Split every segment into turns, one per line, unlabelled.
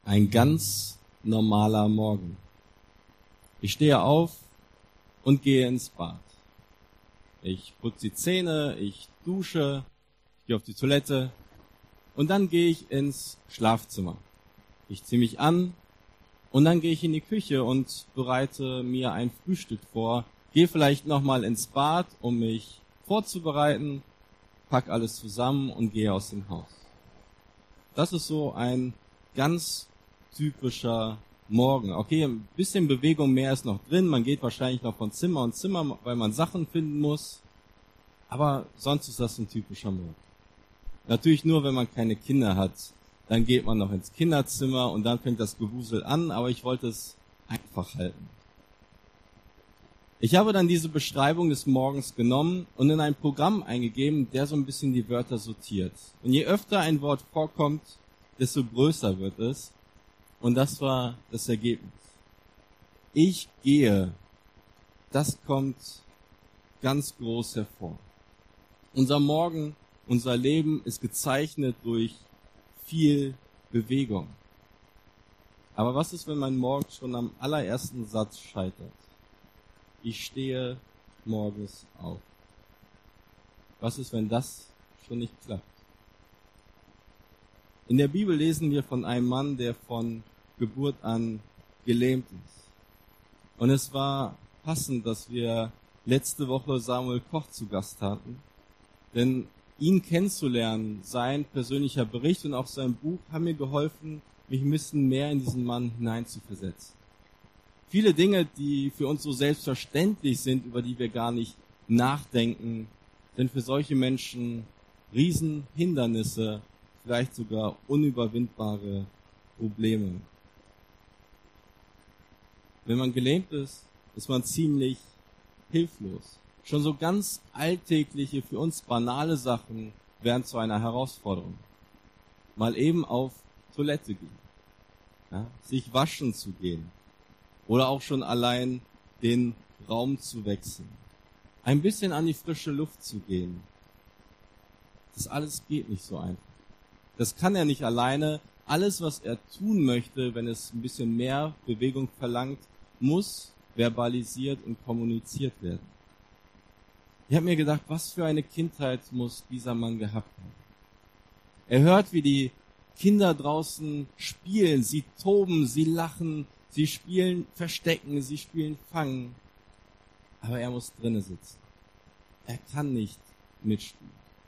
Ein ganz normaler Morgen. Ich stehe auf und gehe ins Bad. Ich putze die Zähne, ich dusche, ich gehe auf die Toilette und dann gehe ich ins Schlafzimmer. Ich ziehe mich an und dann gehe ich in die Küche und bereite mir ein Frühstück vor. Gehe vielleicht nochmal ins Bad, um mich vorzubereiten, pack alles zusammen und gehe aus dem Haus. Das ist so ein ganz typischer Morgen. Okay, ein bisschen Bewegung mehr ist noch drin. Man geht wahrscheinlich noch von Zimmer und Zimmer, weil man Sachen finden muss. Aber sonst ist das ein typischer Morgen. Natürlich nur, wenn man keine Kinder hat. Dann geht man noch ins Kinderzimmer und dann fängt das Gewusel an. Aber ich wollte es einfach halten. Ich habe dann diese Beschreibung des Morgens genommen und in ein Programm eingegeben, der so ein bisschen die Wörter sortiert. Und je öfter ein Wort vorkommt, desto größer wird es. Und das war das Ergebnis. Ich gehe. Das kommt ganz groß hervor. Unser Morgen, unser Leben ist gezeichnet durch viel Bewegung. Aber was ist, wenn mein Morgen schon am allerersten Satz scheitert? Ich stehe morgens auf. Was ist, wenn das schon nicht klappt? In der Bibel lesen wir von einem Mann, der von Geburt an gelähmt ist. Und es war passend, dass wir letzte Woche Samuel Koch zu Gast hatten. Denn ihn kennenzulernen, sein persönlicher Bericht und auch sein Buch haben mir geholfen, mich ein bisschen mehr in diesen Mann hineinzuversetzen. Viele Dinge, die für uns so selbstverständlich sind, über die wir gar nicht nachdenken, sind für solche Menschen Riesenhindernisse, vielleicht sogar unüberwindbare Probleme. Wenn man gelähmt ist, ist man ziemlich hilflos. Schon so ganz alltägliche, für uns banale Sachen werden zu einer Herausforderung. Mal eben auf Toilette gehen, ja, sich waschen zu gehen oder auch schon allein den Raum zu wechseln. Ein bisschen an die frische Luft zu gehen. Das alles geht nicht so einfach. Das kann er nicht alleine. Alles, was er tun möchte, wenn es ein bisschen mehr Bewegung verlangt, muss verbalisiert und kommuniziert werden. Ich habe mir gedacht, was für eine Kindheit muss dieser Mann gehabt haben. Er hört, wie die Kinder draußen spielen, sie toben, sie lachen, sie spielen Verstecken, sie spielen Fangen. Aber er muss drinnen sitzen. Er kann nicht mitspielen.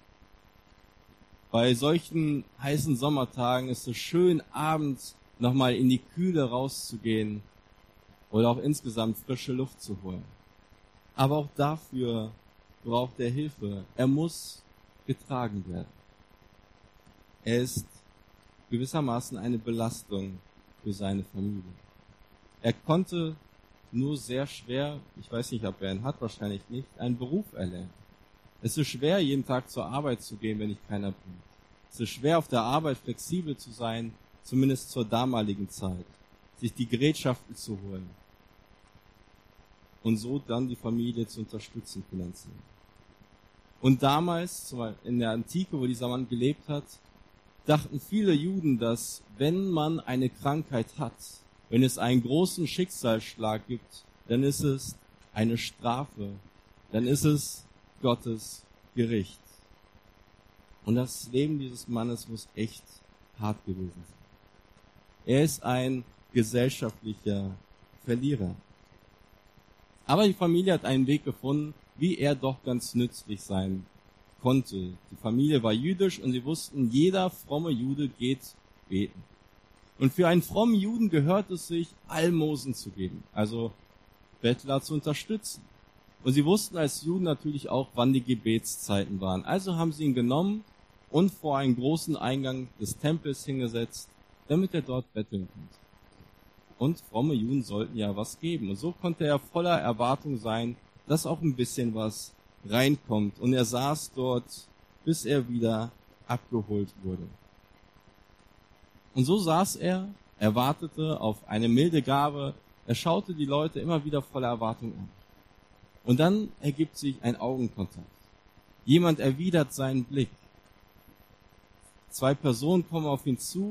Bei solchen heißen Sommertagen ist es schön, abends nochmal in die Kühle rauszugehen oder auch insgesamt frische Luft zu holen. Aber auch dafür braucht er Hilfe. Er muss getragen werden. Er ist gewissermaßen eine Belastung für seine Familie. Er konnte nur sehr schwer, ich weiß nicht, ob er ihn hat, wahrscheinlich nicht, einen Beruf erlernen. Es ist schwer, jeden Tag zur Arbeit zu gehen, wenn ich keiner bin. Es ist schwer, auf der Arbeit flexibel zu sein, zumindest zur damaligen Zeit, sich die Gerätschaften zu holen und so dann die Familie zu unterstützen finanziell. Und damals, in der Antike, wo dieser Mann gelebt hat, dachten viele Juden, dass wenn man eine Krankheit hat, wenn es einen großen Schicksalsschlag gibt, dann ist es eine Strafe, dann ist es Gottes Gericht. Und das Leben dieses Mannes muss echt hart gewesen sein. Er ist ein gesellschaftlicher Verlierer. Aber die Familie hat einen Weg gefunden, wie er doch ganz nützlich sein konnte. Die Familie war jüdisch und sie wussten, jeder fromme Jude geht beten. Und für einen frommen Juden gehört es sich, Almosen zu geben, also Bettler zu unterstützen. Und sie wussten als Juden natürlich auch, wann die Gebetszeiten waren. Also haben sie ihn genommen und vor einen großen Eingang des Tempels hingesetzt, damit er dort betteln konnte. Und fromme Juden sollten ja was geben. Und so konnte er voller Erwartung sein, dass auch ein bisschen was reinkommt. Und er saß dort, bis er wieder abgeholt wurde. Und so saß er, er wartete auf eine milde Gabe, er schaute die Leute immer wieder voller Erwartung an. Und dann ergibt sich ein Augenkontakt. Jemand erwidert seinen Blick. Zwei Personen kommen auf ihn zu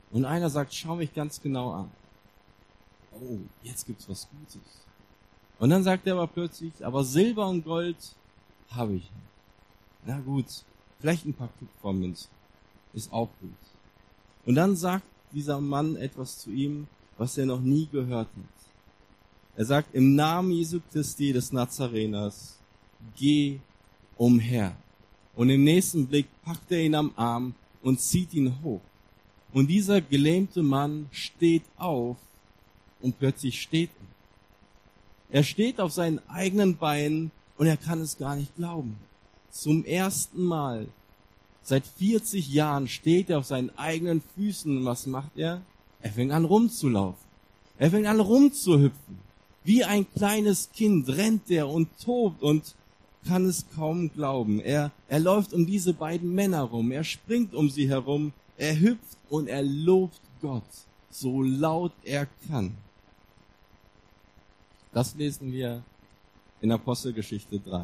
Und einer sagt, schau mich ganz genau an. Oh, jetzt gibt's was Gutes. Und dann sagt er aber plötzlich, aber Silber und Gold habe ich nicht. Na gut, vielleicht ein paar Kupfermünzen. Ist auch gut. Und dann sagt dieser Mann etwas zu ihm, was er noch nie gehört hat. Er sagt, im Namen Jesu Christi des Nazareners, geh umher. Und im nächsten Blick packt er ihn am Arm und zieht ihn hoch. Und dieser gelähmte Mann steht auf und plötzlich steht er. Er steht auf seinen eigenen Beinen und er kann es gar nicht glauben. Zum ersten Mal seit 40 Jahren steht er auf seinen eigenen Füßen und was macht er? Er fängt an rumzulaufen. Er fängt an rumzuhüpfen. Wie ein kleines Kind rennt er und tobt und kann es kaum glauben. Er läuft um diese beiden Männer rum. Er springt um sie herum. Er hüpft und er lobt Gott, so laut er kann. Das lesen wir in Apostelgeschichte 3.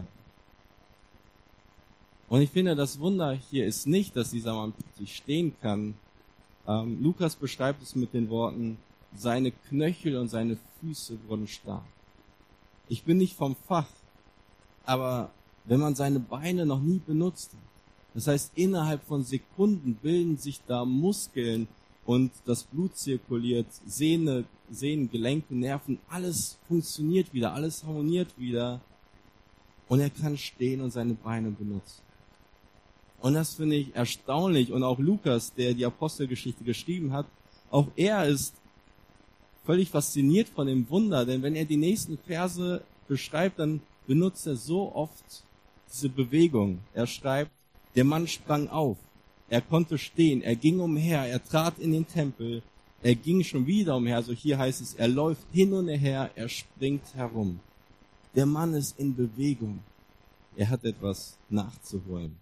Und ich finde, das Wunder hier ist nicht, dass dieser Mann plötzlich stehen kann. Lukas beschreibt es mit den Worten, seine Knöchel und seine Füße wurden stark. Ich bin nicht vom Fach, aber wenn man seine Beine noch nie benutzt hat, das heißt, innerhalb von Sekunden bilden sich da Muskeln und das Blut zirkuliert, Sehnen, Gelenke, Nerven, alles funktioniert wieder, alles harmoniert wieder und er kann stehen und seine Beine benutzen. Und das finde ich erstaunlich und auch Lukas, der die Apostelgeschichte geschrieben hat, auch er ist völlig fasziniert von dem Wunder, denn wenn er die nächsten Verse beschreibt, dann benutzt er so oft diese Bewegung. Er schreibt, der Mann sprang auf, er konnte stehen, er ging umher, er trat in den Tempel, er ging schon wieder umher, also hier heißt es, er läuft hin und her, er springt herum. Der Mann ist in Bewegung, er hat etwas nachzuholen.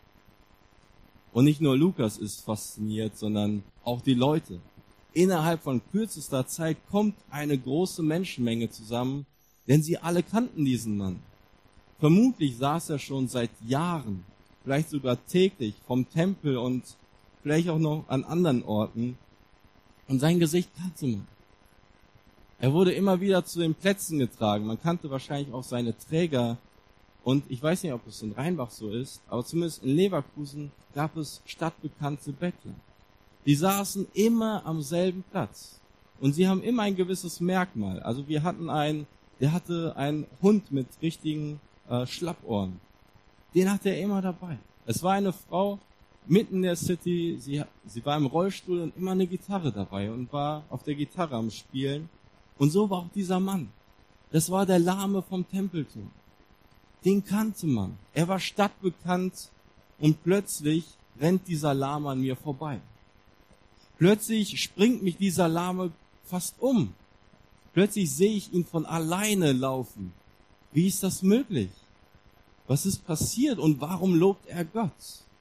Und nicht nur Lukas ist fasziniert, sondern auch die Leute. Innerhalb von kürzester Zeit kommt eine große Menschenmenge zusammen, denn sie alle kannten diesen Mann. Vermutlich saß er schon seit Jahren, vielleicht sogar täglich vom Tempel und vielleicht auch noch an anderen Orten. Und sein Gesicht kannte man. Er wurde immer wieder zu den Plätzen getragen. Man kannte wahrscheinlich auch seine Träger. Und ich weiß nicht, ob es in Rheinbach so ist, aber zumindest in Leverkusen gab es stadtbekannte Bettler. Die saßen immer am selben Platz. Und sie haben immer ein gewisses Merkmal. Also wir hatten der hatte einen Hund mit richtigen Schlappohren. Den hatte er immer dabei. Es war eine Frau mitten in der City, sie war im Rollstuhl und immer eine Gitarre dabei und war auf der Gitarre am Spielen. Und so war auch dieser Mann. Das war der Lahme vom Tempelturm. Den kannte man. Er war stadtbekannt und plötzlich rennt dieser Lahme an mir vorbei. Plötzlich springt mich dieser Lahme fast um. Plötzlich sehe ich ihn von alleine laufen. Wie ist das möglich? Was ist passiert und warum lobt er Gott?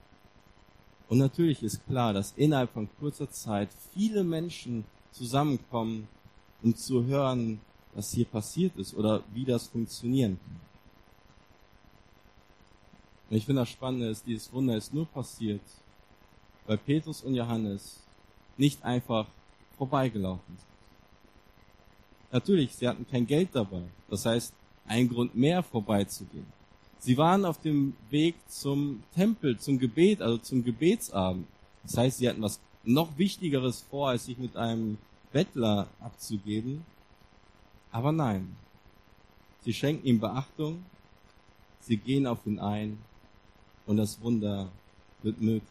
Und natürlich ist klar, dass innerhalb von kurzer Zeit viele Menschen zusammenkommen, um zu hören, was hier passiert ist oder wie das funktionieren kann. Und ich finde das Spannende ist, dieses Wunder ist nur passiert, weil Petrus und Johannes nicht einfach vorbeigelaufen sind. Natürlich, sie hatten kein Geld dabei. Das heißt, ein Grund mehr vorbeizugehen. Sie waren auf dem Weg zum Tempel, zum Gebet, also zum Gebetsabend. Das heißt, sie hatten was noch Wichtigeres vor, als sich mit einem Bettler abzugeben. Aber nein, sie schenken ihm Beachtung, sie gehen auf ihn ein und das Wunder wird möglich.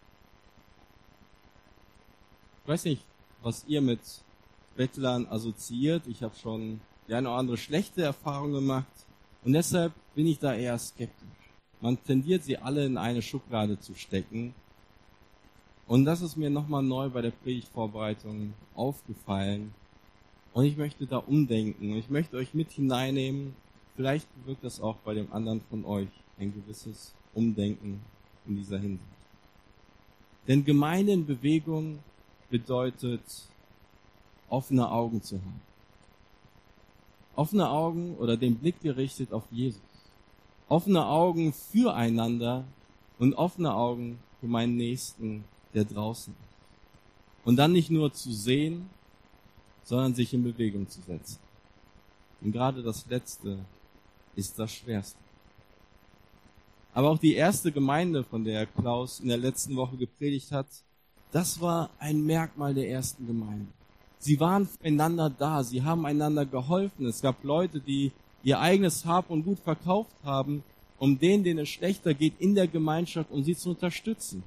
Ich weiß nicht, was ihr mit Bettlern assoziiert. Ich habe schon die eine oder andere schlechte Erfahrung gemacht und deshalb bin ich da eher skeptisch. Man tendiert sie alle in eine Schublade zu stecken und das ist mir nochmal neu bei der Predigtvorbereitung aufgefallen und ich möchte da umdenken und ich möchte euch mit hineinnehmen. Vielleicht bewirkt das auch bei dem anderen von euch ein gewisses Umdenken in dieser Hinsicht. Denn Gemeinde in Bewegung bedeutet, offene Augen zu haben. Offene Augen oder den Blick gerichtet auf Jesus. Offene Augen füreinander und offene Augen für meinen Nächsten, der draußen ist. Und dann nicht nur zu sehen, sondern sich in Bewegung zu setzen. Und gerade das Letzte ist das Schwerste. Aber auch die erste Gemeinde, von der Klaus in der letzten Woche gepredigt hat, das war ein Merkmal der ersten Gemeinde. Sie waren füreinander da, sie haben einander geholfen. Es gab Leute, die ihr eigenes Hab und Gut verkauft haben, um denen es schlechter geht in der Gemeinschaft, um sie zu unterstützen.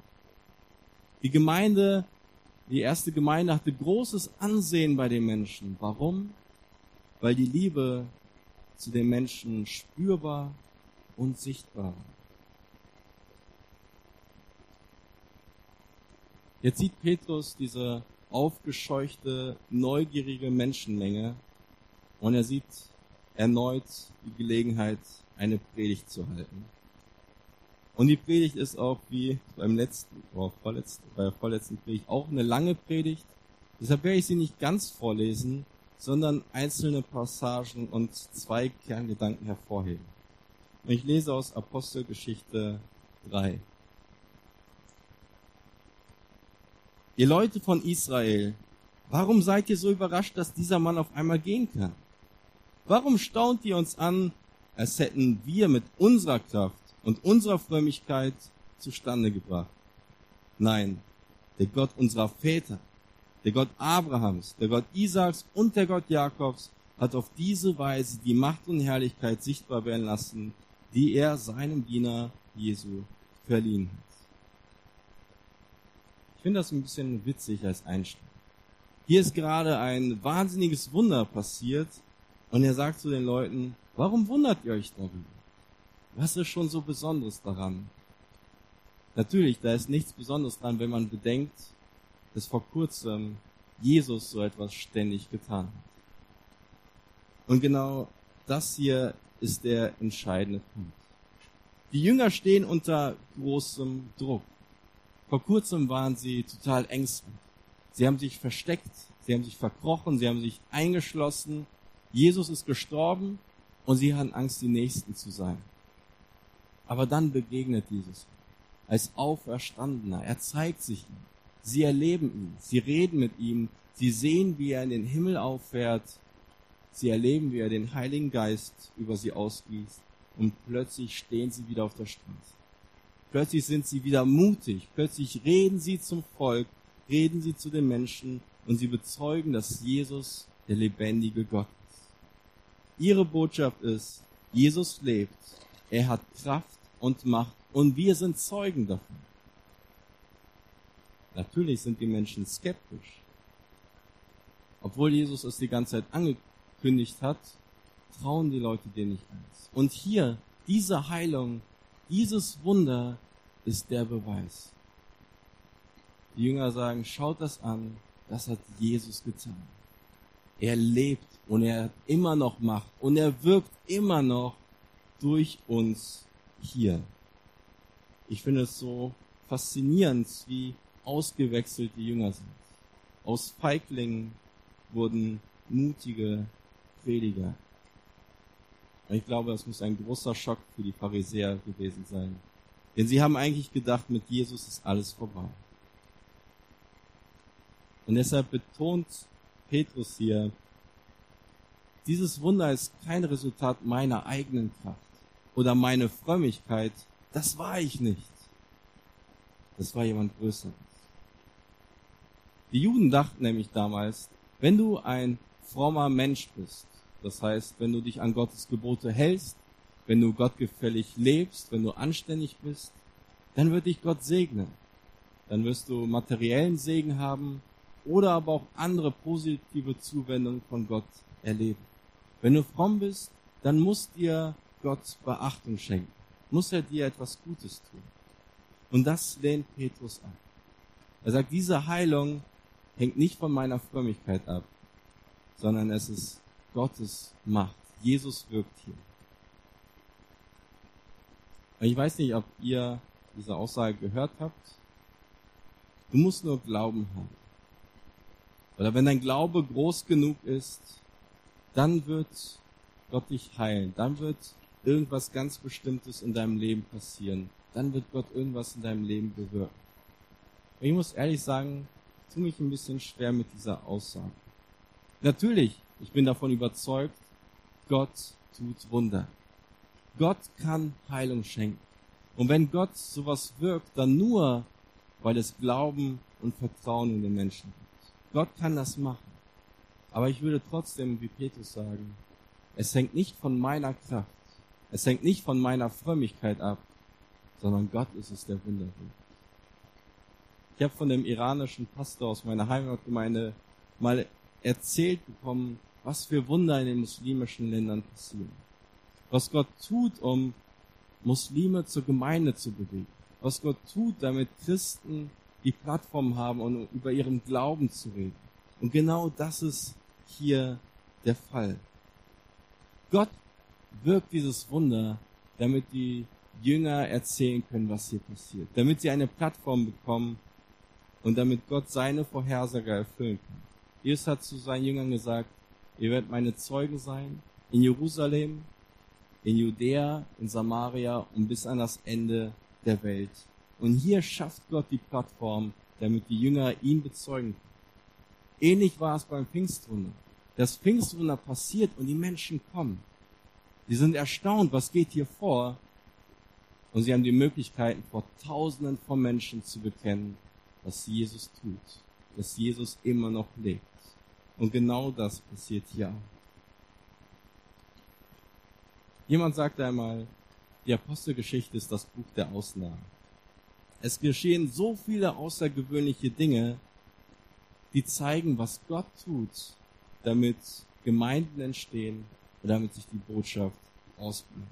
Die erste Gemeinde hatte großes Ansehen bei den Menschen. Warum? Weil die Liebe zu den Menschen spürbar und sichtbar war. Jetzt sieht Petrus diese aufgescheuchte, neugierige Menschenmenge und er sieht erneut die Gelegenheit, eine Predigt zu halten. Und die Predigt ist auch wie bei der vorletzten Predigt auch eine lange Predigt. Deshalb werde ich sie nicht ganz vorlesen, sondern einzelne Passagen und 2 Kerngedanken hervorheben. Und ich lese aus Apostelgeschichte 3. Ihr Leute von Israel, warum seid ihr so überrascht, dass dieser Mann auf einmal gehen kann? Warum staunt ihr uns an, als hätten wir mit unserer Kraft und unserer Frömmigkeit zustande gebracht? Nein, der Gott unserer Väter, der Gott Abrahams, der Gott Isaaks und der Gott Jakobs hat auf diese Weise die Macht und Herrlichkeit sichtbar werden lassen, die er seinem Diener Jesu verliehen hat. Ich finde das ein bisschen witzig als Einstieg. Hier ist gerade ein wahnsinniges Wunder passiert und er sagt zu den Leuten, warum wundert ihr euch darüber? Was ist schon so Besonderes daran? Natürlich, da ist nichts Besonderes dran, wenn man bedenkt, dass vor kurzem Jesus so etwas ständig getan hat. Und genau das hier ist der entscheidende Punkt. Die Jünger stehen unter großem Druck. Vor kurzem waren sie total ängstlich. Sie haben sich versteckt, sie haben sich verkrochen, sie haben sich eingeschlossen. Jesus ist gestorben und sie hatten Angst, die Nächsten zu sein. Aber dann begegnet Jesus als Auferstandener. Er zeigt sich ihnen. Sie erleben ihn, sie reden mit ihm, sie sehen, wie er in den Himmel auffährt. Sie erleben, wie er den Heiligen Geist über sie ausgießt und plötzlich stehen sie wieder auf der Straße. Plötzlich sind sie wieder mutig, plötzlich reden sie zum Volk, reden sie zu den Menschen und sie bezeugen, dass Jesus der lebendige Gott ist. Ihre Botschaft ist, Jesus lebt, er hat Kraft und Macht und wir sind Zeugen davon. Natürlich sind die Menschen skeptisch. Obwohl Jesus es die ganze Zeit angekündigt hat, trauen die Leute dir nicht eins. Und hier, diese Heilung, dieses Wunder ist der Beweis. Die Jünger sagen, schaut das an, das hat Jesus getan. Er lebt und er hat immer noch Macht und er wirkt immer noch durch uns hier. Ich finde es so faszinierend, wie ausgewechselt die Jünger sind. Aus Feiglingen wurden mutige Prediger. Und ich glaube, das muss ein großer Schock für die Pharisäer gewesen sein. Denn sie haben eigentlich gedacht, mit Jesus ist alles vorbei. Und deshalb betont Petrus hier, dieses Wunder ist kein Resultat meiner eigenen Kraft oder meine Frömmigkeit. Das war ich nicht. Das war jemand Größeres. Die Juden dachten nämlich damals, wenn du ein frommer Mensch bist, das heißt, wenn du dich an Gottes Gebote hältst, wenn du gottgefällig lebst, wenn du anständig bist, dann wird dich Gott segnen. Dann wirst du materiellen Segen haben oder aber auch andere positive Zuwendungen von Gott erleben. Wenn du fromm bist, dann muss dir Gott Beachtung schenken, muss er dir etwas Gutes tun. Und das lehnt Petrus ab. Er sagt, diese Heilung hängt nicht von meiner Frömmigkeit ab, sondern es ist Gottes Macht. Jesus wirkt hier. Und ich weiß nicht, ob ihr diese Aussage gehört habt. Du musst nur Glauben haben. Oder wenn dein Glaube groß genug ist, dann wird Gott dich heilen. Dann wird irgendwas ganz Bestimmtes in deinem Leben passieren. Dann wird Gott irgendwas in deinem Leben bewirken. Und ich muss ehrlich sagen, tue mich ein bisschen schwer mit dieser Aussage. Natürlich, ich bin davon überzeugt, Gott tut Wunder. Gott kann Heilung schenken. Und wenn Gott sowas wirkt, dann nur, weil es Glauben und Vertrauen in den Menschen gibt. Gott kann das machen. Aber ich würde trotzdem, wie Petrus sagen, es hängt nicht von meiner Kraft, es hängt nicht von meiner Frömmigkeit ab, sondern Gott ist es, der Wunder wirkt. Ich habe von dem iranischen Pastor aus meiner Heimatgemeinde mal erzählt bekommen, was für Wunder in den muslimischen Ländern passieren. Was Gott tut, um Muslime zur Gemeinde zu bewegen. Was Gott tut, damit Christen die Plattform haben, um über ihren Glauben zu reden. Und genau das ist hier der Fall. Gott wirkt dieses Wunder, damit die Jünger erzählen können, was hier passiert. Damit sie eine Plattform bekommen und damit Gott seine Vorhersage erfüllen kann. Jesus hat zu seinen Jüngern gesagt, ihr werdet meine Zeugen sein in Jerusalem, in Judäa, in Samaria und bis an das Ende der Welt. Und hier schafft Gott die Plattform, damit die Jünger ihn bezeugen können. Ähnlich war es beim Pfingstwunder. Das Pfingstwunder passiert und die Menschen kommen. Sie sind erstaunt, was geht hier vor? Und sie haben die Möglichkeit, vor Tausenden von Menschen zu bekennen, was Jesus tut, dass Jesus immer noch lebt. Und genau das passiert hier auch. Jemand sagte einmal, die Apostelgeschichte ist das Buch der Ausnahmen. Es geschehen so viele außergewöhnliche Dinge, die zeigen, was Gott tut, damit Gemeinden entstehen und damit sich die Botschaft ausbreitet.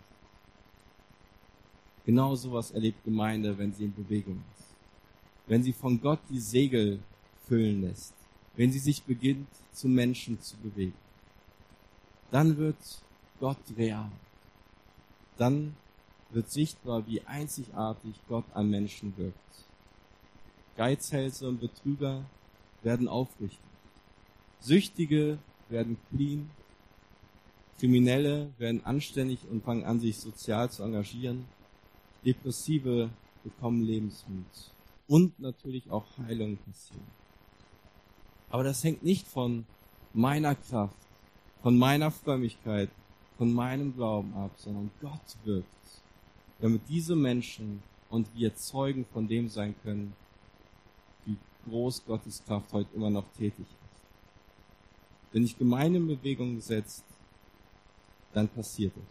Genau sowas erlebt Gemeinde, wenn sie in Bewegung ist. Wenn sie von Gott die Segel füllen lässt. Wenn sie sich beginnt, zu Menschen zu bewegen. Dann wird Gott real. Dann wird sichtbar, wie einzigartig Gott an Menschen wirkt. Geizhälse und Betrüger werden aufrichtig. Süchtige werden clean. Kriminelle werden anständig und fangen an, sich sozial zu engagieren. Depressive bekommen Lebensmut. Und natürlich auch Heilung passieren. Aber das hängt nicht von meiner Kraft, von meiner Frömmigkeit, von meinem Glauben ab, sondern Gott wirkt, damit diese Menschen und wir Zeugen von dem sein können, wie groß Gottes Kraft heute immer noch tätig ist. Wenn ich Gemeinde in Bewegung setzt, dann passiert etwas.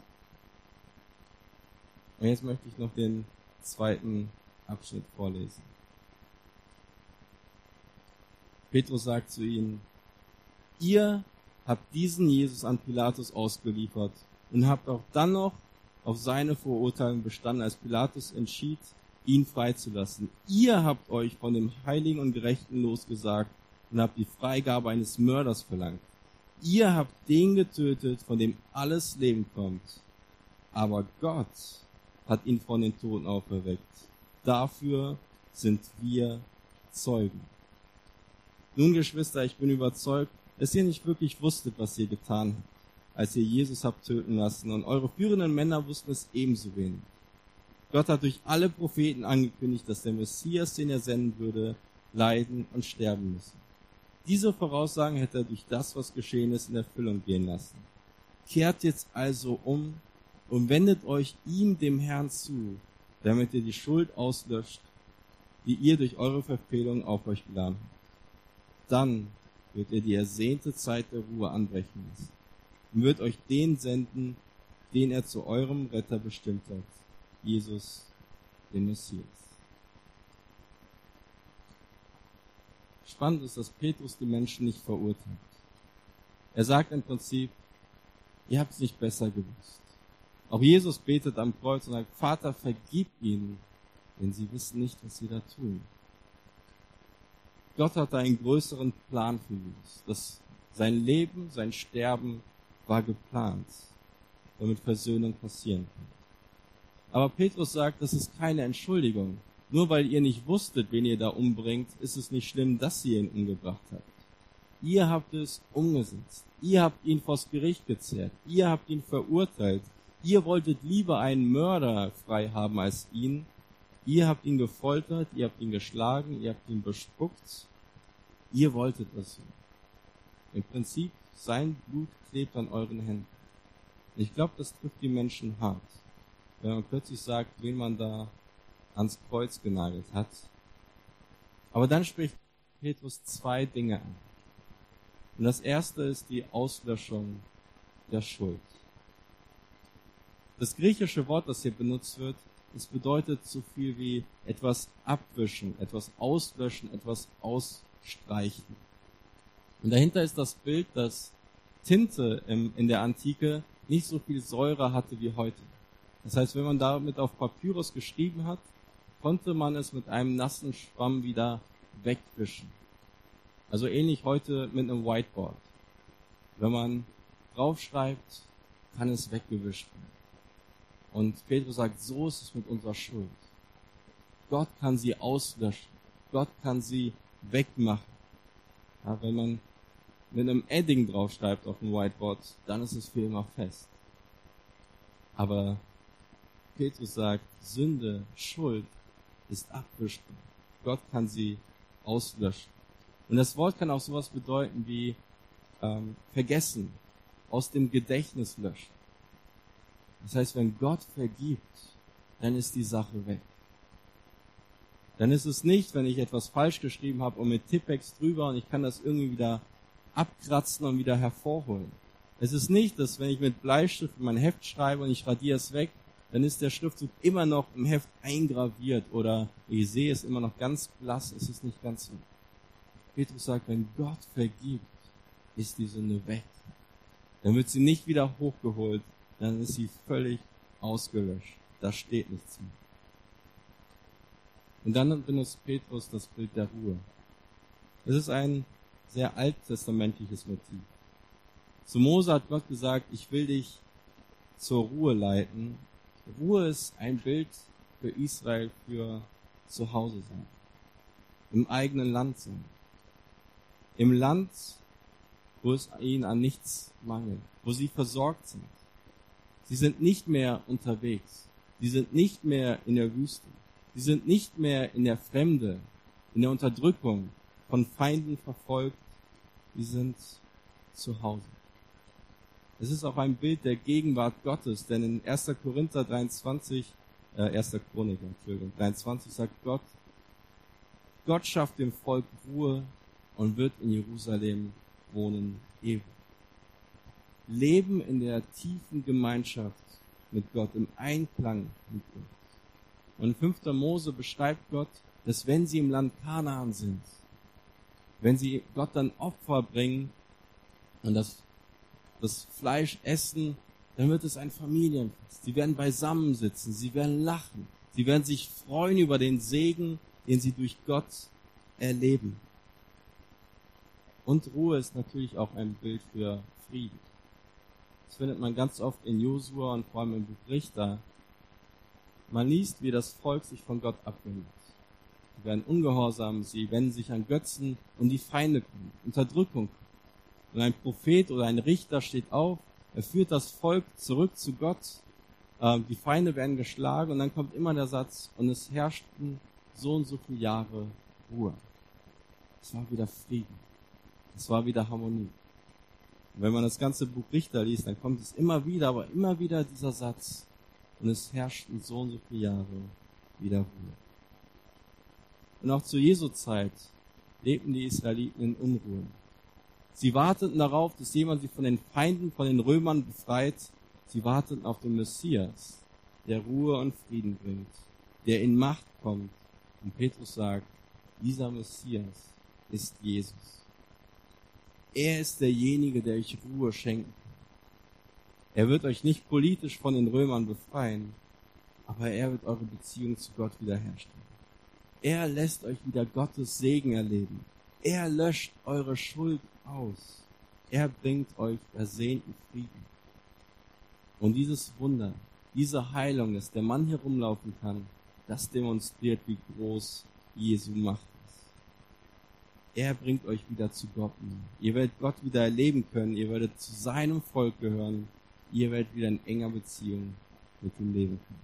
Und jetzt möchte ich noch den zweiten Abschnitt vorlesen. Petrus sagt zu ihnen, ihr habt diesen Jesus an Pilatus ausgeliefert und habt auch dann noch auf seine Verurteilung bestanden, als Pilatus entschied, ihn freizulassen. Ihr habt euch von dem Heiligen und Gerechten losgesagt und habt die Freigabe eines Mörders verlangt. Ihr habt den getötet, von dem alles Leben kommt. Aber Gott hat ihn von den Toten auferweckt. Dafür sind wir Zeugen. Nun, Geschwister, ich bin überzeugt, dass ihr nicht wirklich wusstet, was ihr getan habt, als ihr Jesus habt töten lassen. Und eure führenden Männer wussten es ebenso wenig. Gott hat durch alle Propheten angekündigt, dass der Messias, den er senden würde, leiden und sterben müsse. Diese Voraussagen hätte er durch das, was geschehen ist, in Erfüllung gehen lassen. Kehrt jetzt also um und wendet euch ihm, dem Herrn, zu, damit ihr die Schuld auslöscht, die ihr durch eure Verfehlung auf euch geladen habt. Dann wird er die ersehnte Zeit der Ruhe anbrechen lassen und wird euch den senden, den er zu eurem Retter bestimmt hat, Jesus, den Messias. Spannend ist, dass Petrus die Menschen nicht verurteilt. Er sagt im Prinzip, ihr habt es nicht besser gewusst. Auch Jesus betet am Kreuz und sagt, Vater, vergib ihnen, denn sie wissen nicht, was sie da tun. Gott hatte einen größeren Plan für Jesus. Sein Leben, sein Sterben war geplant, damit Versöhnung passieren kann. Aber Petrus sagt, das ist keine Entschuldigung. Nur weil ihr nicht wusstet, wen ihr da umbringt, ist es nicht schlimm, dass ihr ihn umgebracht habt. Ihr habt es umgesetzt. Ihr habt ihn vors Gericht gezerrt. Ihr habt ihn verurteilt. Ihr wolltet lieber einen Mörder frei haben als ihn. Ihr habt ihn gefoltert, ihr habt ihn geschlagen, ihr habt ihn bespuckt Ihr wolltet das so. Im Prinzip, sein Blut klebt an euren Händen. Ich glaube, das trifft die Menschen hart, wenn man plötzlich sagt, wen man da ans Kreuz genagelt hat. Aber dann spricht Petrus 2 Dinge an. Und das erste ist die Auslöschung der Schuld. Das griechische Wort, das hier benutzt wird, es bedeutet so viel wie etwas abwischen, etwas auslöschen, etwas ausstreichen. Und dahinter ist das Bild, dass Tinte in der Antike nicht so viel Säure hatte wie heute. Das heißt, wenn man damit auf Papyrus geschrieben hat, konnte man es mit einem nassen Schwamm wieder wegwischen. Also ähnlich heute mit einem Whiteboard. Wenn man draufschreibt, kann es weggewischt werden. Und Petrus sagt, so ist es mit unserer Schuld. Gott kann sie auslöschen. Gott kann sie wegmachen. Ja, wenn man mit einem Edding draufschreibt auf dem Whiteboard, dann ist es für immer fest. Aber Petrus sagt, Sünde, Schuld ist abwischbar. Gott kann sie auslöschen. Und das Wort kann auch sowas bedeuten wie vergessen, aus dem Gedächtnis löschen. Das heißt, wenn Gott vergibt, dann ist die Sache weg. Dann ist es nicht, wenn ich etwas falsch geschrieben habe und mit Tippex drüber und ich kann das irgendwie wieder abkratzen und wieder hervorholen. Es ist nicht, dass wenn ich mit Bleistift mein Heft schreibe und ich radiere es weg, dann ist der Schriftzug immer noch im Heft eingraviert oder ich sehe es immer noch ganz blass, es ist nicht ganz so. Petrus sagt, wenn Gott vergibt, ist die Sünde weg. Dann wird sie nicht wieder hochgeholt, dann ist sie völlig ausgelöscht. Da steht nichts mehr. Und dann benutzt Petrus das Bild der Ruhe. Es ist ein sehr alttestamentliches Motiv. Zu Mose hat Gott gesagt, ich will dich zur Ruhe leiten. Ruhe ist ein Bild für Israel für zu Hause sein. Im eigenen Land sein. Im Land, wo es ihnen an nichts mangelt, wo sie versorgt sind. Sie sind nicht mehr unterwegs. Sie sind nicht mehr in der Wüste. Sie sind nicht mehr in der Fremde, in der Unterdrückung, von Feinden verfolgt. Sie sind zu Hause. Es ist auch ein Bild der Gegenwart Gottes, denn in 1. Korinther 23, 1. Chroniker, 23 sagt Gott schafft dem Volk Ruhe und wird in Jerusalem wohnen ewig. Leben in der tiefen Gemeinschaft mit Gott, im Einklang mit Gott. Und in 5. Mose beschreibt Gott, dass wenn sie im Land Kanaan sind, wenn sie Gott dann Opfer bringen und das Fleisch essen, dann wird es ein Familienfest. Sie werden beisammensitzen, sie werden lachen, sie werden sich freuen über den Segen, den sie durch Gott erleben. Und Ruhe ist natürlich auch ein Bild für Frieden. Das findet man ganz oft in Josua und vor allem im Buch Richter. Man liest, wie das Volk sich von Gott abwendet. Sie werden ungehorsam, sie wenden sich an Götzen und die Feinde kommen, Unterdrückung kommt. Und ein Prophet oder ein Richter steht auf, er führt das Volk zurück zu Gott, die Feinde werden geschlagen und dann kommt immer der Satz, und es herrschten so und so viele Jahre Ruhe. Es war wieder Frieden. Es war wieder Harmonie. Und wenn man das ganze Buch Richter liest, dann kommt es immer wieder, aber immer wieder dieser Satz, und es herrschten so und so viele Jahre wieder Ruhe. Und auch zu Jesu Zeit lebten die Israeliten in Unruhe. Sie warteten darauf, dass jemand sie von den Feinden, von den Römern befreit. Sie warteten auf den Messias, der Ruhe und Frieden bringt, der in Macht kommt. Und Petrus sagt, dieser Messias ist Jesus. Er ist derjenige, der euch Ruhe schenken kann. Er wird euch nicht politisch von den Römern befreien, aber er wird eure Beziehung zu Gott wiederherstellen. Er lässt euch wieder Gottes Segen erleben. Er löscht eure Schuld aus. Er bringt euch ersehnten Frieden. Und dieses Wunder, diese Heilung, dass der Mann herumlaufen kann, das demonstriert, wie groß Jesu Macht ist. Er bringt euch wieder zu Gott. Ihr werdet Gott wieder erleben können. Ihr werdet zu seinem Volk gehören. Ihr werdet wieder in enger Beziehung mit ihm leben können.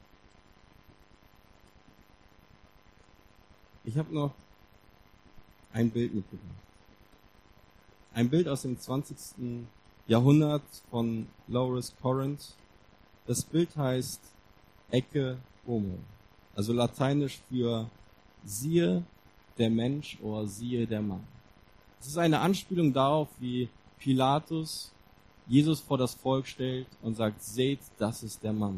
Ich habe noch ein Bild mitgebracht. Ein Bild aus dem 20. Jahrhundert von Loris Corinth. Das Bild heißt Ecce Homo, also lateinisch für siehe der Mensch oder siehe der Mann. Es ist eine Anspielung darauf, wie Pilatus Jesus vor das Volk stellt und sagt, seht, das ist der Mann.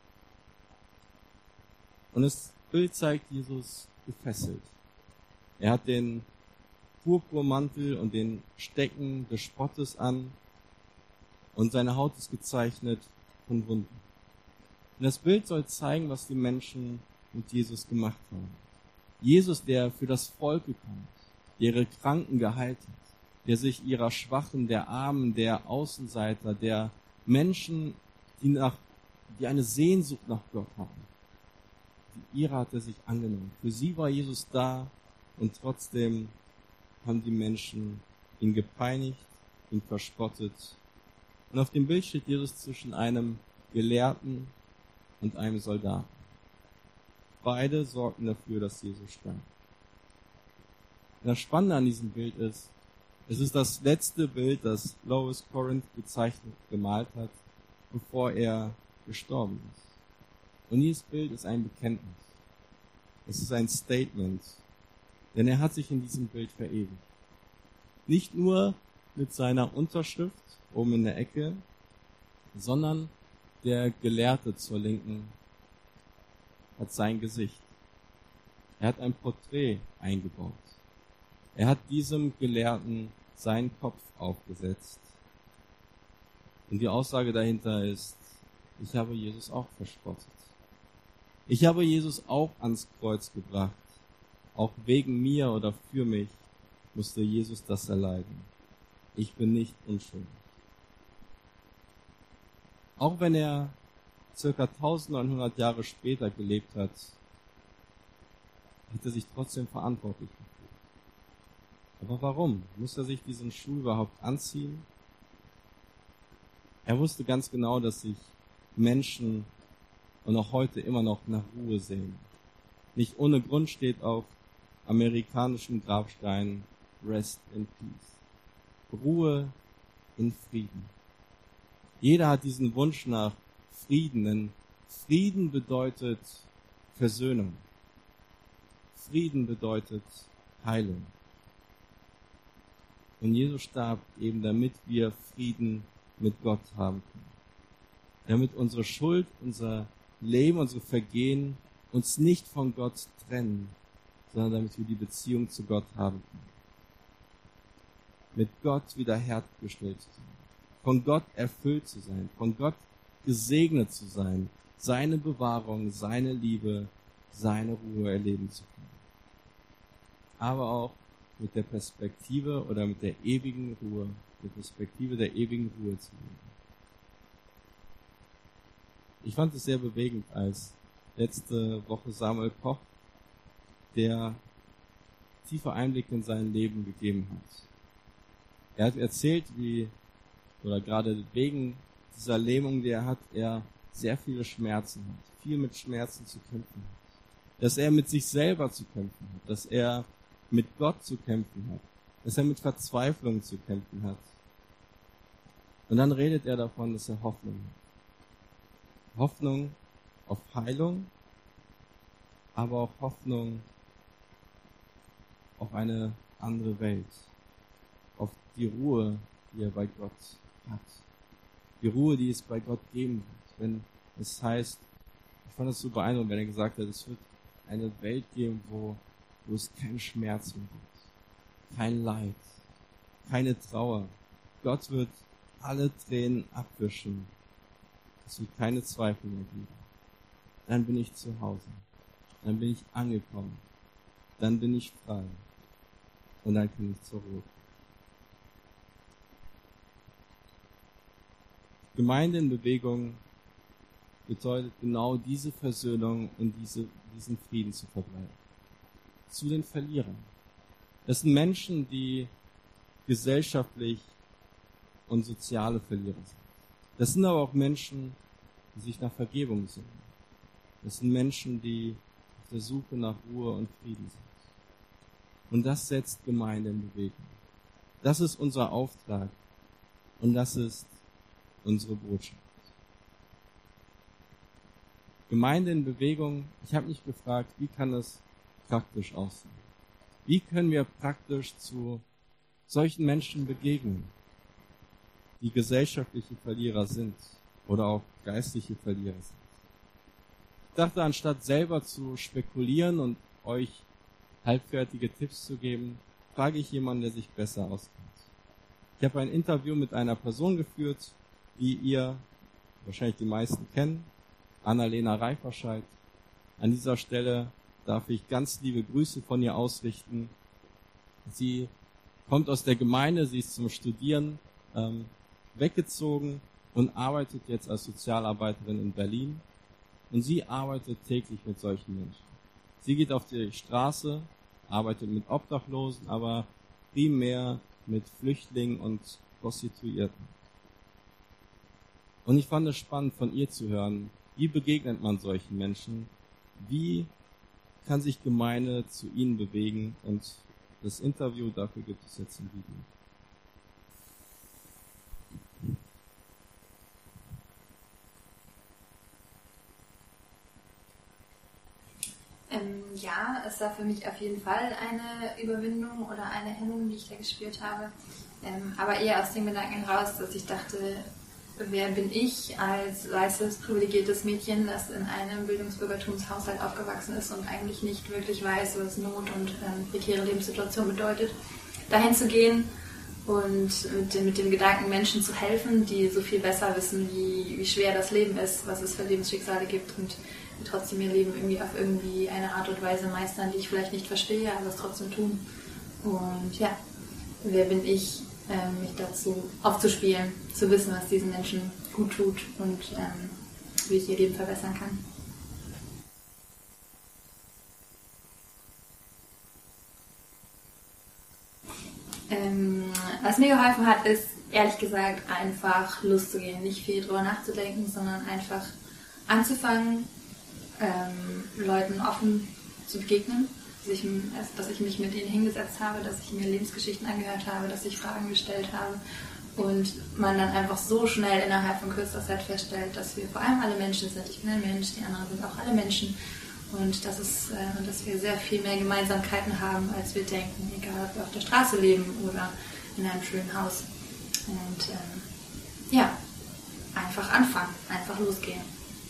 Und das Bild zeigt Jesus gefesselt. Er hat den Purpurmantel und den Stecken des Spottes an und seine Haut ist gezeichnet von Wunden. Und das Bild soll zeigen, was die Menschen mit Jesus gemacht haben. Jesus, der für das Volk gekommen ist, der ihre Kranken geheilt hat, der sich ihrer Schwachen, der Armen, der Außenseiter, der Menschen, die eine Sehnsucht nach Gott haben, ihre hat er sich angenommen. Für sie war Jesus da und trotzdem haben die Menschen ihn gepeinigt, ihn verspottet. Und auf dem Bild steht Jesus zwischen einem Gelehrten und einem Soldaten. Beide sorgten dafür, dass Jesus starb. Und das Spannende an diesem Bild ist, es ist das letzte Bild, das Loris Corinth gemalt hat, bevor er gestorben ist. Und dieses Bild ist ein Bekenntnis. Es ist ein Statement. Denn er hat sich in diesem Bild verewigt. Nicht nur mit seiner Unterschrift oben in der Ecke, sondern der Gelehrte zur Linken hat sein Gesicht. Er hat ein Porträt eingebaut. Er hat diesem Gelehrten seinen Kopf aufgesetzt. Und die Aussage dahinter ist, ich habe Jesus auch verspottet. Ich habe Jesus auch ans Kreuz gebracht. Auch wegen mir oder für mich musste Jesus das erleiden. Ich bin nicht unschuldig. Auch wenn er circa 1900 Jahre später gelebt hat, hat er sich trotzdem verantwortlich gefühlt. Aber warum? Muss er sich diesen Schuh überhaupt anziehen? Er wusste ganz genau, dass sich Menschen und auch heute immer noch nach Ruhe sehen. Nicht ohne Grund steht auf amerikanischen Grabsteinen Rest in Peace. Ruhe in Frieden. Jeder hat diesen Wunsch nach Frieden, denn Frieden bedeutet Versöhnung. Frieden bedeutet Heilung. Und Jesus starb eben, damit wir Frieden mit Gott haben können. Damit unsere Schuld, unser Leben, unsere Vergehen uns nicht von Gott trennen, sondern damit wir die Beziehung zu Gott haben können. Mit Gott wiederhergestellt zu sein. Von Gott erfüllt zu sein. Von Gott gesegnet zu sein. Seine Bewahrung, seine Liebe, seine Ruhe erleben zu können. Aber auch mit der Perspektive oder mit der ewigen Ruhe, der Perspektive der ewigen Ruhe zu leben. Ich fand es sehr bewegend, als letzte Woche Samuel Koch, der tiefe Einblicke in sein Leben gegeben hat. Er hat erzählt, oder gerade wegen dieser Lähmung, die er hat, er sehr viele Schmerzen hat, viel mit Schmerzen zu kämpfen hat. Dass er mit sich selber zu kämpfen hat, dass er mit Gott zu kämpfen hat, dass er mit Verzweiflung zu kämpfen hat. Und dann redet er davon, dass er Hoffnung hat. Hoffnung auf Heilung, aber auch Hoffnung auf eine andere Welt, auf die Ruhe, die er bei Gott hat. Die Ruhe, die es bei Gott geben wird. Wenn es heißt, ich fand es so beeindruckend, wenn er gesagt hat, es wird eine Welt geben, wo es keinen Schmerz mehr gibt, kein Leid, keine Trauer. Gott wird alle Tränen abwischen. Es wird keine Zweifel mehr geben. Dann bin ich zu Hause. Dann bin ich angekommen. Dann bin ich frei. Und dann kann ich zur Ruhe kommen. Gemeinde in Bewegung bedeutet genau diese Versöhnung und diesen Frieden zu verbreiten. Zu den Verlierern. Das sind Menschen, die gesellschaftlich und soziale Verlierer sind. Das sind aber auch Menschen, die sich nach Vergebung sehnen. Das sind Menschen, die auf der Suche nach Ruhe und Frieden sind. Und das setzt Gemeinde in Bewegung. Das ist unser Auftrag. Und das ist unsere Botschaft. Gemeinde in Bewegung, ich habe mich gefragt, wie kann es praktisch aussehen? Wie können wir praktisch zu solchen Menschen begegnen, die gesellschaftliche Verlierer sind oder auch geistliche Verlierer sind? Ich dachte, anstatt selber zu spekulieren und euch halbfertige Tipps zu geben, frage ich jemanden, der sich besser auskennt. Ich habe ein Interview mit einer Person geführt, die ihr wahrscheinlich die meisten kennen, Annalena Reiferscheid. An dieser Stelle darf ich ganz liebe Grüße von ihr ausrichten. Sie kommt aus der Gemeinde, sie ist zum Studieren weggezogen und arbeitet jetzt als Sozialarbeiterin in Berlin. Und sie arbeitet täglich mit solchen Menschen. Sie geht auf die Straße, arbeitet mit Obdachlosen, aber primär mit Flüchtlingen und Prostituierten. Und ich fand es spannend, von ihr zu hören, wie begegnet man solchen Menschen, wie kann sich Gemeinde zu ihnen bewegen, und das Interview, dafür gibt es jetzt ein Video.
Ja, es war für mich auf jeden Fall eine Überwindung oder eine Hemmung, die ich da gespürt habe. Aber eher aus dem Gedanken heraus, dass ich dachte, wer bin ich als weißes, privilegiertes Mädchen, das in einem Bildungsbürgertumshaushalt aufgewachsen ist und eigentlich nicht wirklich weiß, was Not und prekäre Lebenssituation bedeutet, dahin zu gehen und mit dem Gedanken, Menschen zu helfen, die so viel besser wissen, wie schwer das Leben ist, was es für Lebensschicksale gibt und die trotzdem ihr Leben irgendwie eine Art und Weise meistern, die ich vielleicht nicht verstehe, aber es trotzdem tun. Und ja, wer bin ich, mich dazu aufzuspielen, zu wissen, was diesen Menschen gut tut und wie ich ihr Leben verbessern kann. Was mir geholfen hat, ist, ehrlich gesagt, einfach loszugehen, nicht viel drüber nachzudenken, sondern einfach anzufangen, Leuten offen zu begegnen, dass ich mich mit ihnen hingesetzt habe, dass ich mir Lebensgeschichten angehört habe, dass ich Fragen gestellt habe und man dann einfach so schnell innerhalb von kürzester Zeit feststellt, dass wir vor allem alle Menschen sind. Ich bin ein Mensch, die anderen sind auch alle Menschen und dass wir sehr viel mehr Gemeinsamkeiten haben, als wir denken, egal ob wir auf der Straße leben oder in einem schönen Haus. Und einfach anfangen, einfach losgehen.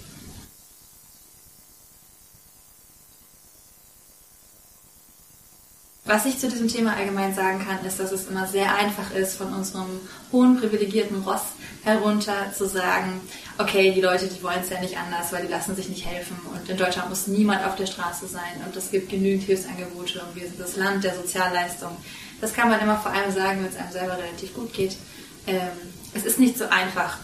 Was ich zu diesem Thema allgemein sagen kann, ist, dass es immer sehr einfach ist, von unserem hohen, privilegierten Ross herunter zu sagen, okay, die Leute, die wollen es ja nicht anders, weil die lassen sich nicht helfen und in Deutschland muss niemand auf der Straße sein und es gibt genügend Hilfsangebote und wir sind das Land der Sozialleistung. Das kann man immer vor allem sagen, wenn es einem selber relativ gut geht. Es ist nicht so einfach.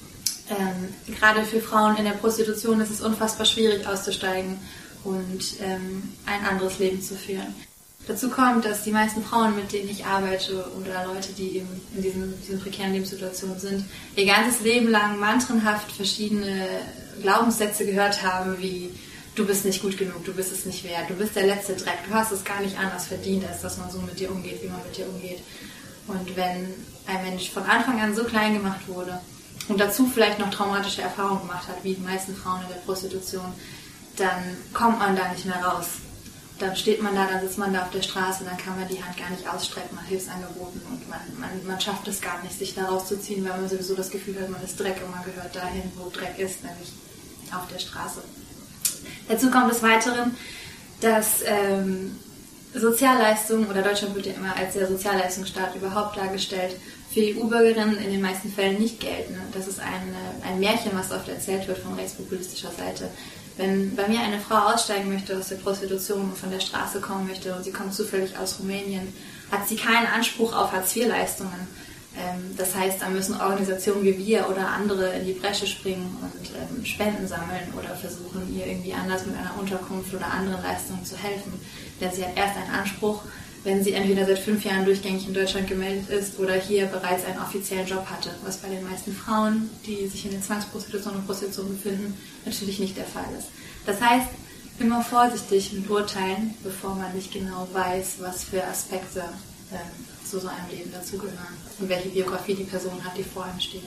Gerade für Frauen in der Prostitution ist es unfassbar schwierig auszusteigen und ein anderes Leben zu führen. Dazu kommt, dass die meisten Frauen, mit denen ich arbeite oder Leute, die eben in diesen prekären Lebenssituationen sind, ihr ganzes Leben lang mantrenhaft verschiedene Glaubenssätze gehört haben, wie du bist nicht gut genug, du bist es nicht wert, du bist der letzte Dreck, du hast es gar nicht anders verdient, als dass man so mit dir umgeht, wie man mit dir umgeht. Und wenn ein Mensch von Anfang an so klein gemacht wurde und dazu vielleicht noch traumatische Erfahrungen gemacht hat, wie die meisten Frauen in der Prostitution, dann kommt man da nicht mehr raus. Dann steht man da, dann sitzt man da auf der Straße, dann kann man die Hand gar nicht ausstrecken nach Hilfsangeboten und man schafft es gar nicht, sich da rauszuziehen, weil man sowieso das Gefühl hat, man ist Dreck und man gehört dahin, wo Dreck ist, nämlich auf der Straße. Dazu kommt des Weiteren, dass Sozialleistungen, oder Deutschland wird ja immer als der Sozialleistungsstaat überhaupt dargestellt, für EU-Bürgerinnen in den meisten Fällen nicht gelten. Das ist ein Märchen, was oft erzählt wird von rechtspopulistischer Seite. Wenn bei mir eine Frau aussteigen möchte aus der Prostitution und von der Straße kommen möchte und sie kommt zufällig aus Rumänien, hat sie keinen Anspruch auf Hartz-IV-Leistungen. Das heißt, da müssen Organisationen wie wir oder andere in die Bresche springen und Spenden sammeln oder versuchen, ihr irgendwie anders mit einer Unterkunft oder anderen Leistungen zu helfen. Denn sie hat erst einen Anspruch, wenn sie entweder seit 5 Jahren durchgängig in Deutschland gemeldet ist oder hier bereits einen offiziellen Job hatte, was bei den meisten Frauen, die sich in der Zwangsprostitution und Prostitution befinden, natürlich nicht der Fall ist. Das heißt, immer vorsichtig mit Urteilen, bevor man nicht genau weiß, was für Aspekte zu so einem Leben dazugehören und welche Biografie die Person hat, die vor einem steht.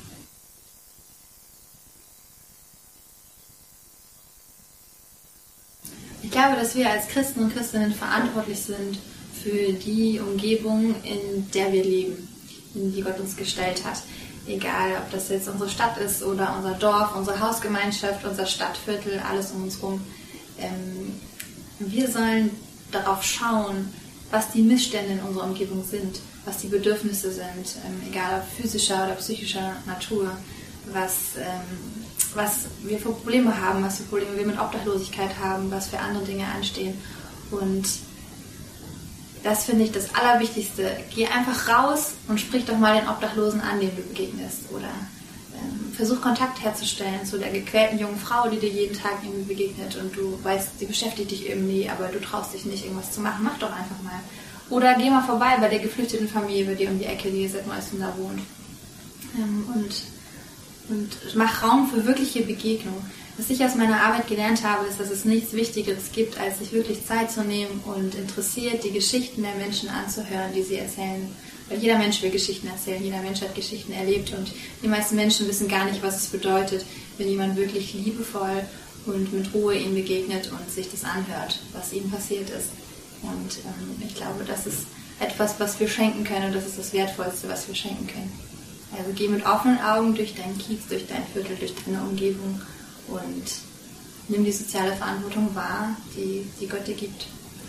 Ich glaube, dass wir als Christen und Christinnen verantwortlich sind für die Umgebung, in der wir leben, in die Gott uns gestellt hat. Egal, ob das jetzt unsere Stadt ist oder unser Dorf, unsere Hausgemeinschaft, unser Stadtviertel, alles um uns herum. Wir sollen darauf schauen, was die Missstände in unserer Umgebung sind, was die Bedürfnisse sind, egal ob physischer oder psychischer Natur, was wir für Probleme haben, was für Probleme wir mit Obdachlosigkeit haben, was für andere Dinge anstehen. Und das finde ich das Allerwichtigste. Geh einfach raus und sprich doch mal den Obdachlosen an, dem du begegnest. Oder versuch Kontakt herzustellen zu der gequälten jungen Frau, die dir jeden Tag irgendwie begegnet und du weißt, sie beschäftigt dich irgendwie, aber du traust dich nicht, irgendwas zu machen. Mach doch einfach mal. Oder geh mal vorbei bei der geflüchteten Familie bei dir um die Ecke, die seit neuestem da wohnt. Und mach Raum für wirkliche Begegnung. Was ich aus meiner Arbeit gelernt habe, ist, dass es nichts Wichtigeres gibt, als sich wirklich Zeit zu nehmen und interessiert die Geschichten der Menschen anzuhören, die sie erzählen. Weil jeder Mensch will Geschichten erzählen, jeder Mensch hat Geschichten erlebt und die meisten Menschen wissen gar nicht, was es bedeutet, wenn jemand wirklich liebevoll und mit Ruhe ihnen begegnet und sich das anhört, was ihnen passiert ist. Und ich glaube, das ist etwas, was wir schenken können und das ist das Wertvollste, was wir schenken können. Also geh mit offenen Augen durch deinen Kiez, durch dein Viertel, durch deine Umgebung und nimm die soziale Verantwortung wahr, die Gott dir gibt.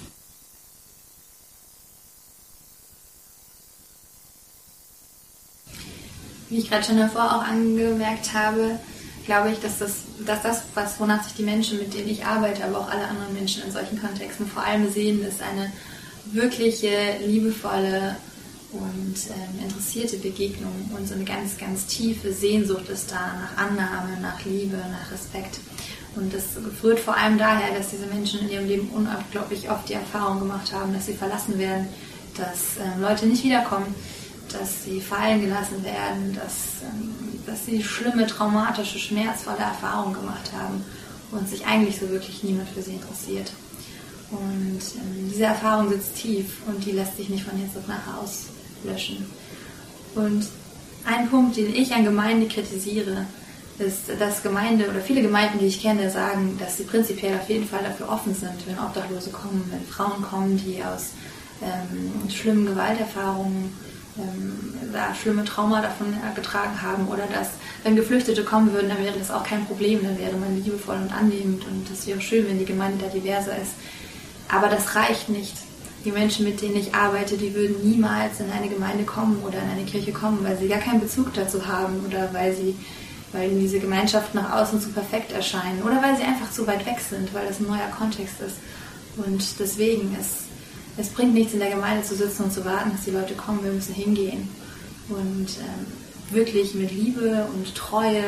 Wie ich gerade schon davor auch angemerkt habe, glaube ich, dass das, wonach sich die Menschen, mit denen ich arbeite, aber auch alle anderen Menschen in solchen Kontexten vor allem sehen, ist eine wirkliche, liebevolle und interessierte Begegnung und so eine ganz, ganz tiefe Sehnsucht ist da nach Annahme, nach Liebe, nach Respekt. Und das rührt vor allem daher, dass diese Menschen in ihrem Leben unglaublich oft die Erfahrung gemacht haben, dass sie verlassen werden, dass Leute nicht wiederkommen, dass sie fallen gelassen werden, dass sie schlimme, traumatische, schmerzvolle Erfahrungen gemacht haben und sich eigentlich so wirklich niemand für sie interessiert. Und diese Erfahrung sitzt tief und die lässt sich nicht von jetzt auf nachher auslöschen. Und ein Punkt, den ich an Gemeinde kritisiere, ist, dass Gemeinde oder viele Gemeinden, die ich kenne, sagen, dass sie prinzipiell auf jeden Fall dafür offen sind, wenn Obdachlose kommen, wenn Frauen kommen, die aus schlimmen Gewalterfahrungen schlimme Trauma davon getragen haben oder dass, wenn Geflüchtete kommen würden, dann wäre das auch kein Problem, dann wäre man liebevoll und annehmend und es wäre schön, wenn die Gemeinde da diverser ist. Aber das reicht nicht. Die Menschen, mit denen ich arbeite, die würden niemals in eine Gemeinde kommen oder in eine Kirche kommen, weil sie gar keinen Bezug dazu haben oder weil ihnen diese Gemeinschaft nach außen zu perfekt erscheinen oder weil sie einfach zu weit weg sind, weil das ein neuer Kontext ist. Und deswegen es bringt nichts, in der Gemeinde zu sitzen und zu warten, dass die Leute kommen. Wir müssen hingehen und wirklich mit Liebe und Treue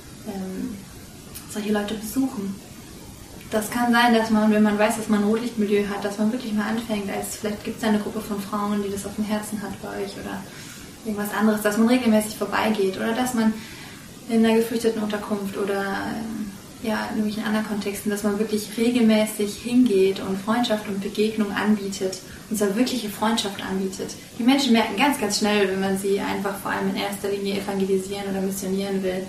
solche Leute besuchen. Das kann sein, dass man, wenn man weiß, dass man ein Rotlichtmilieu hat, dass man wirklich mal anfängt, vielleicht gibt es eine Gruppe von Frauen, die das auf dem Herzen hat bei euch oder irgendwas anderes, dass man regelmäßig vorbeigeht oder dass man in einer geflüchteten Unterkunft oder in irgendwelchen anderen Kontexten, dass man wirklich regelmäßig hingeht und Freundschaft und Begegnung anbietet und zwar wirkliche Freundschaft anbietet. Die Menschen merken ganz, ganz schnell, wenn man sie einfach vor allem in erster Linie evangelisieren oder missionieren will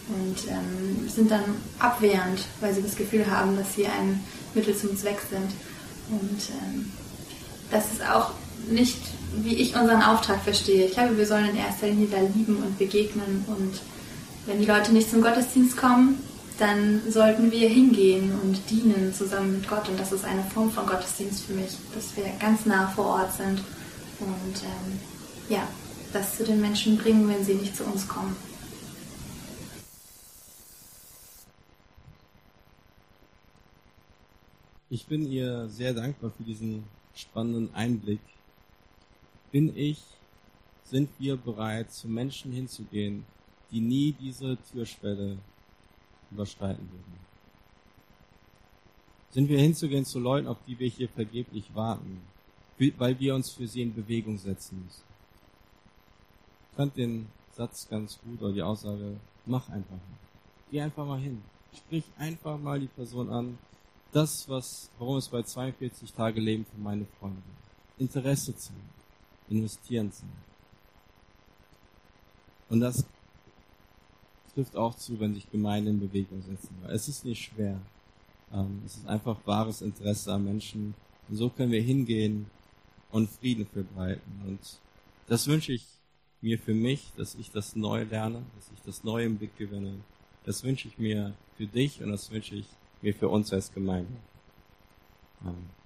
und sind dann abwehrend, weil sie das Gefühl haben, dass sie ein Mittel zum Zweck sind. Und das ist auch nicht, wie ich unseren Auftrag verstehe. Ich glaube, wir sollen in erster Linie da lieben und begegnen und wenn die Leute nicht zum Gottesdienst kommen, dann sollten wir hingehen und dienen zusammen mit Gott. Und das ist eine Form von Gottesdienst für mich, dass wir ganz nah vor Ort sind und das zu den Menschen bringen, wenn sie nicht zu uns kommen.
Ich bin ihr sehr dankbar für diesen spannenden Einblick. Sind wir bereit, zu Menschen hinzugehen, die nie diese Türschwelle überschreiten würden? Sind wir hinzugehen zu Leuten, auf die wir hier vergeblich warten, weil wir uns für sie in Bewegung setzen müssen? Ich fand den Satz ganz gut, oder die Aussage, mach einfach mal. Geh einfach mal hin. Sprich einfach mal die Person an, warum es bei 42 Tage Leben für meine Freunde geht. Interesse zeigen, investieren sein. Und das trifft auch zu, wenn sich Gemeinden in Bewegung setzen. Weil es ist nicht schwer. Es ist einfach wahres Interesse an Menschen. Und so können wir hingehen und Frieden verbreiten. Und das wünsche ich mir für mich, dass ich das neu lerne, dass ich das neu im Blick gewinne. Das wünsche ich mir für dich und das wünsche ich mir für uns als Gemeinde. Amen.